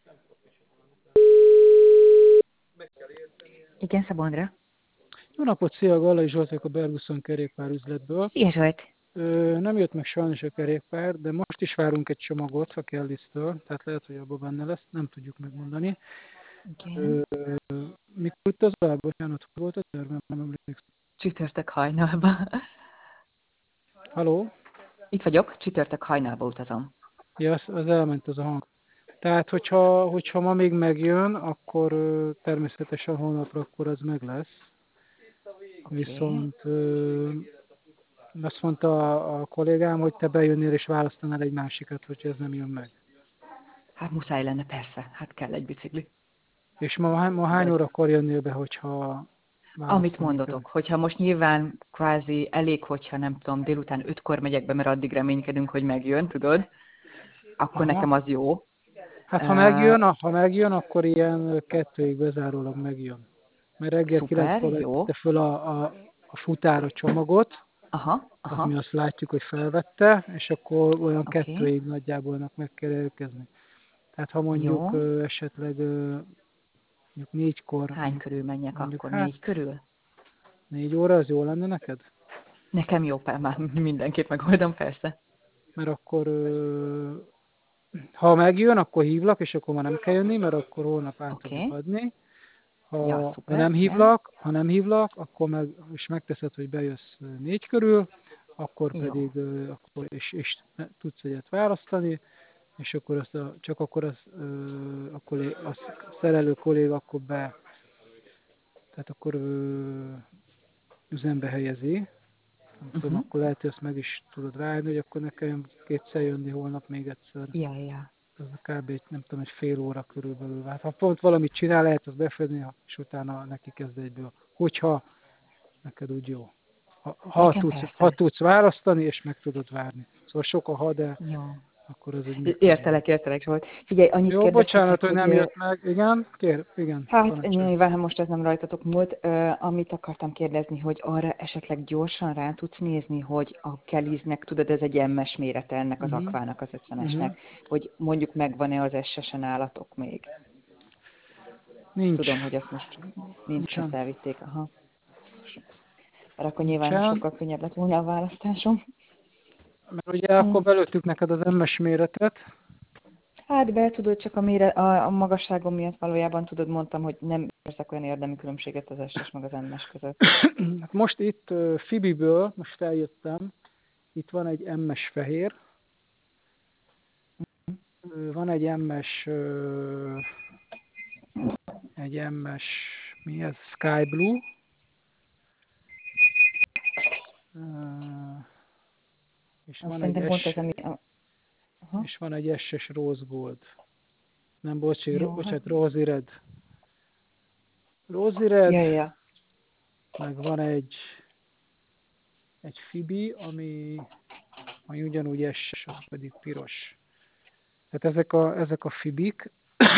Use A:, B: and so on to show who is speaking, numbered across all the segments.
A: Igen, Szabondra.
B: Jó napot, szia, Gallai Zsolt vagyok a Berguszon kerékpár üzletből.
A: Szia Zsolt!
B: Nem jött meg sajnos a kerékpár, de most is várunk egy csomagot a Kelly's-től, tehát lehet, hogy abban benne lesz, nem tudjuk megmondani.
A: Igen.
B: Mikor utazol? Bocsánat, hogy volt a tervem, nem emlékszem.
A: Csütörtök hajnalba.
B: Haló?
A: Itt vagyok, csütörtök hajnalba utazom.
B: Ja, az elment az a hang. Tehát, hogyha ma még megjön, akkor természetesen holnapra akkor az meg lesz.
A: Oké.
B: Viszont azt mondta a kollégám, hogy te bejönnél és választanál egy másikat, hogyha ez nem jön meg.
A: Hát muszáj lenne, persze. Hát kell egy bicikli.
B: És ma hány órakor jönnél be, hogyha
A: Amit
B: választani
A: mondotok,
B: kell?
A: hogyha most nyilván kvázi elég, hogyha nem tudom, délután 5-kor megyek be, mert addig reménykedünk, hogy megjön, tudod? Akkor
B: Aha.
A: nekem az jó.
B: Hát
A: Uh,
B: ha megjön, akkor ilyen 2-ig bezárólag megjön. Mert reggel
A: szuper,
B: 9-kor
A: jó.
B: vette föl a futár a csomagot, azt mi
A: Aha,
B: azt látjuk, hogy felvette, és akkor olyan
A: oké.
B: 2-ig nagyjából meg kell érkezni. Tehát ha mondjuk
A: Jó.
B: esetleg mondjuk 4-kor,
A: Hány körül menjek
B: mondjuk
A: akkor?
B: hát
A: 4 körül?
B: 4 óra, az jó lenne neked?
A: Nekem jó, már mindenképp megoldom, persze.
B: Mert akkor ha megjön, akkor hívlak, és akkor már nem kell jönni, mert akkor holnap át tudjuk
A: Oké.
B: adni.
A: Ja,
B: Ha
A: szuper, igen.
B: nem hívlak, akkor is megteszed, hogy bejössz 4 körül, akkor
A: Jó.
B: pedig és tudsz egyet választani, és akkor a szerelő kolléga akkor tehát akkor üzembe helyezi. Nem tudom,
A: Uh-huh.
B: akkor lehet, hogy ezt meg is tudod rájönni, hogy akkor ne kelljen kétszer jönni holnap még egyszer.
A: Ja.
B: Ez kb. Nem tudom, egy fél óra körülbelül. Hát ha pont valamit csinál, lehet az befedni, és utána neki kezd egyből. Hogyha neked úgy jó.
A: Nekem
B: Ha
A: persze.
B: tudsz választani, és meg tudod várni. Szóval sok a ha, de
A: Jó.
B: akkor ez úgy működik.
A: Értelek Zsolt. Figyelj, annyit
B: Jó, bocsánat,
A: kérdezhetek,
B: hogy
A: hogy
B: nem jött meg. Igen,
A: hát
B: parancsolj.
A: nyilván most ez nem rajtatok múlt. Amit akartam kérdezni, hogy arra esetleg gyorsan rá tudsz nézni, hogy a Kelly's-nek, tudod, ez egy MS mérete ennek az
B: Uh-huh.
A: Aquának, az 50-esnek,
B: Uh-huh.
A: hogy mondjuk megvan-e az SS-en állatok még.
B: Nincs.
A: Tudom, hogy azt most nincs, azt
B: Nincsen.
A: elvitték. Aha. Mert akkor nyilván
B: Nincsen.
A: sokkal könnyebb lett volna a választásom.
B: Mert ugye akkor belőttük neked az MS méretet.
A: Hát be tudod, csak a magasságom miatt valójában tudod, mondtam, hogy nem érzek olyan érdemi különbséget az SS meg az MS között.
B: Hát most itt Fibiből, most feljöttem, itt van egy MS fehér, van egy MS, mi ez? Sky Blue, és
A: Azt
B: van egy
A: szerintem pont ez, ami... Aha.
B: és van egy SS Rose Gold. Nem,
A: Jó, hát...
B: bocsánat, Rosy Red. Rosy Red,
A: Ja.
B: meg van egy Fibi, ami ugyanúgy SS, az pedig piros. Tehát ezek a Fibik.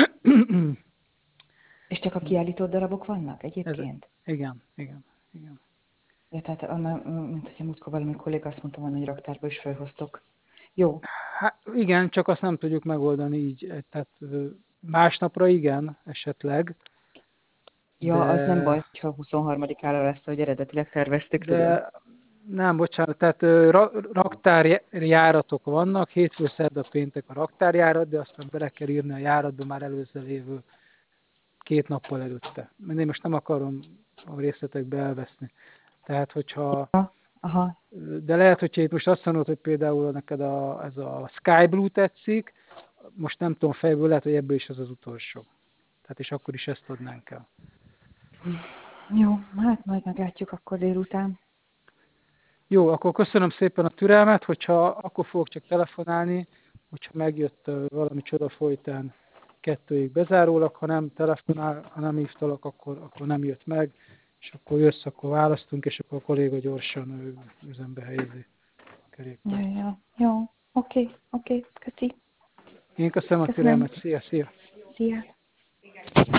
A: És csak a kiállított darabok vannak
B: Ez,
A: egyébként?
B: igen.
A: Ja, tehát mint hogyha múltkor valami kolléga azt mondta volna, hogy raktárba is felhoztok. Jó.
B: Hát igen, csak azt nem tudjuk megoldani így. Tehát másnapra igen, esetleg.
A: Ja, az nem baj, ha 23-ára lesz, hogy eredetileg terveztük, tudod.
B: De nem, bocsánat, tehát raktárjáratok vannak, hétfő, szerda, péntek a raktárjárat, de aztán bele kell írni a járatba már előző lévő 2 nappal előtte. Én most nem akarom a részletekbe elveszni. Tehát, hogyha...
A: Aha.
B: De lehet, hogyha itt most azt mondod, hogy például neked ez a Sky Blue tetszik, most nem tudom fejből, lehet, hogy ebből is az utolsó. Tehát és akkor is ezt adnánk el.
A: Jó, hát majd meglátjuk akkor délután.
B: Jó, akkor köszönöm szépen a türelmet, akkor fogok csak telefonálni, hogyha megjött valami csoda folytán 2-ig bezárólag, ha nem telefonál, ha nem hívtalak, akkor nem jött meg, és akkor jössz, akkor választunk, és akkor a kolléga gyorsan üzembe helyezi a kerékpárt.
A: Ja. Jó, oké, köszi.
B: Én köszönöm a
A: Köszönöm.
B: türelmet, szia!
A: Szia.